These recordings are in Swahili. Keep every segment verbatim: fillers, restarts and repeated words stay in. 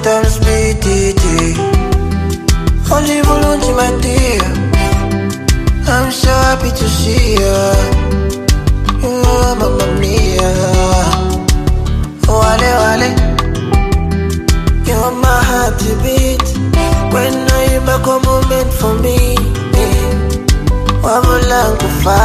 sometimes be T T. Only Bulunji, my dear. I'm so happy to see ya. Oh, Mamma Mia. Wale wale, you're my heartbeat. When I back a moment for me, wabulangu fa.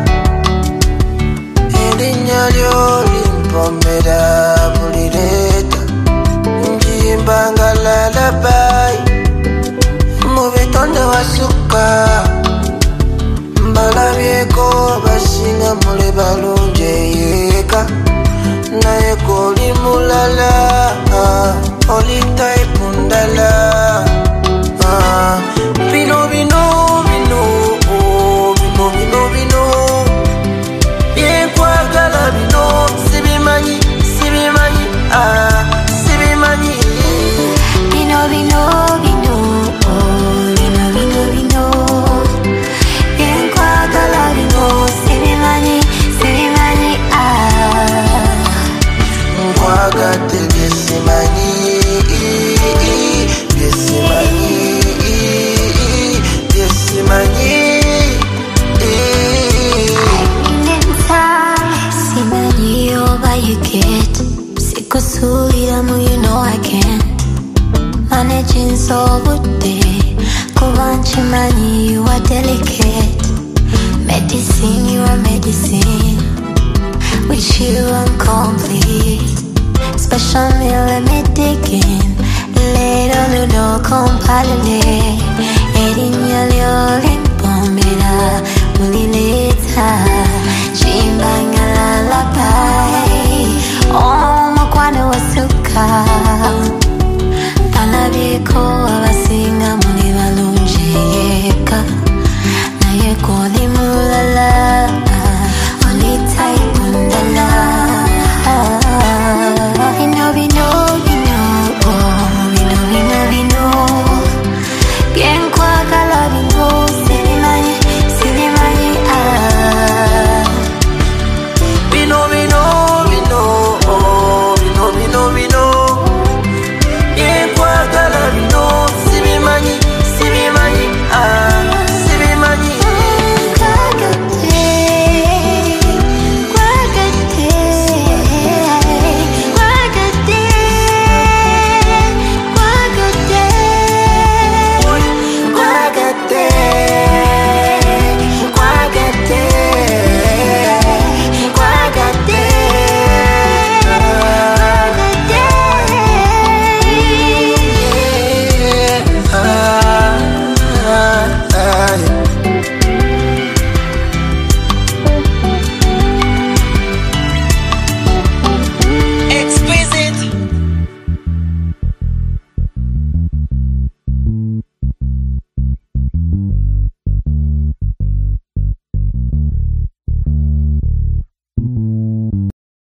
Edinyalyo limpomera bulireta. Njimbanga lullaby, mubitonde wasuka. Mbalabyeko basinga muli balungi yeka. Naye koli mulala, oli type ndala. Bino bino bino, bino bino bino. Byenkwagala bino, sibimanyi, sibimanyi, ah, sibimanyi. Bino bino bino, bino bino bino. Byenkwagala bino, sibimanyi, sibimanyi, ah. Nkwagate byesimanyi, byesimanyi, byesimanyi. Simanyi over you get. Sikusuiramu, you know I can't. Managing so good day. Kubanchimanyi, you are delicate. Medicine, you are medicine. With you I'm complete. Special meal, let me dig in. Little no company. Edinya